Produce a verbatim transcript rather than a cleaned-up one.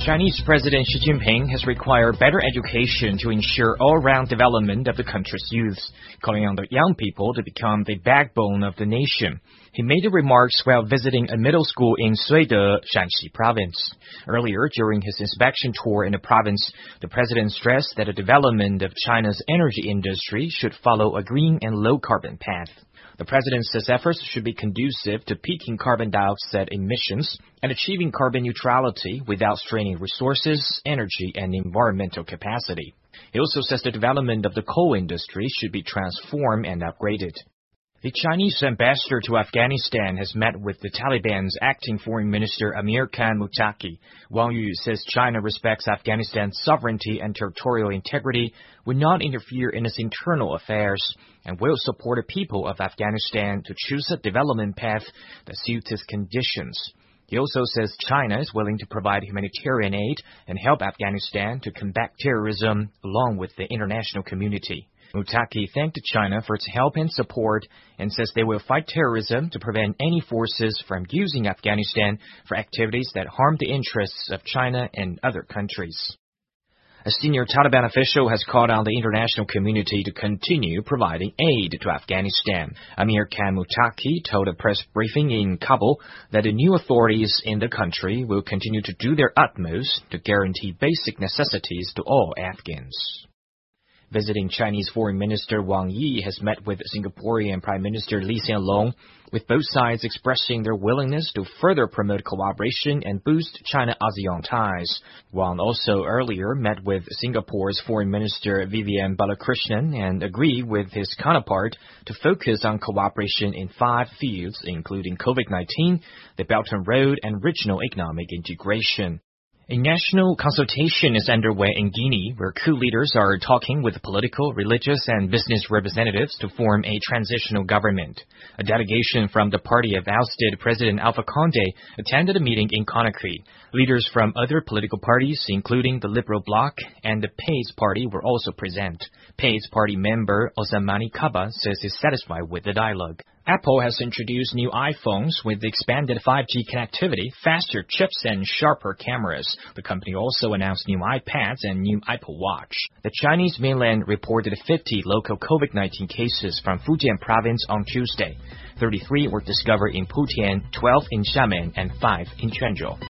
Chinese President Xi Jinping has required better education to ensure all-round development of the country's youths, calling on the young people to become the backbone of the nation. He made the remarks while visiting a middle school in Suide, Shanxi province. Earlier, during his inspection tour in the province, the president stressed that the development of China's energy industry should follow a green and low-carbon path. The president says efforts should be conducive to peaking carbon dioxide emissions and achieving carbon neutrality without straining resources, energy, and environmental capacity. He also says the development of the coal industry should be transformed and upgraded. The Chinese ambassador to Afghanistan has met with the Taliban's acting foreign minister Amir Khan Muttaqi. Wang Yu says China respects Afghanistan's sovereignty and territorial integrity, will not interfere in its internal affairs, and will support the people of Afghanistan to choose a development path that suits its conditions. He also says China is willing to provide humanitarian aid and help Afghanistan to combat terrorism along with the international community. Muttaqi thanked China for its help and support and says they will fight terrorism to prevent any forces from using Afghanistan for activities that harm the interests of China and other countries. A senior Taliban official has called on the international community to continue providing aid to Afghanistan. Amir Khan Muttaqi told a press briefing in Kabul that the new authorities in the country will continue to do their utmost to guarantee basic necessities to all Afghans. Visiting Chinese Foreign Minister Wang Yi has met with Singaporean Prime Minister Lee Hsien Loong, with both sides expressing their willingness to further promote cooperation and boost China-ASEAN ties. Wang also earlier met with Singapore's Foreign Minister Vivian Balakrishnan and agreed with his counterpart to focus on cooperation in five fields, including COVID nineteen, the Belt and Road, and regional economic integration. A national consultation is underway in Guinea, where coup leaders are talking with political, religious, and business representatives to form a transitional government. A delegation from the party of ousted President Alpha Condé attended a meeting in Conakry. Leaders from other political parties, including the Liberal Bloc and the P A C E Party, were also present. P A C E Party member Osamani Kaba says he's satisfied with the dialogue. Apple has introduced new iPhones with expanded five G connectivity, faster chips, and sharper cameras. The company also announced new iPads and new Apple Watch. The Chinese mainland reported fifty local COVID nineteen cases from Fujian province on Tuesday. thirty-three were discovered in Putian, twelve in Xiamen, and five in Quanzhou.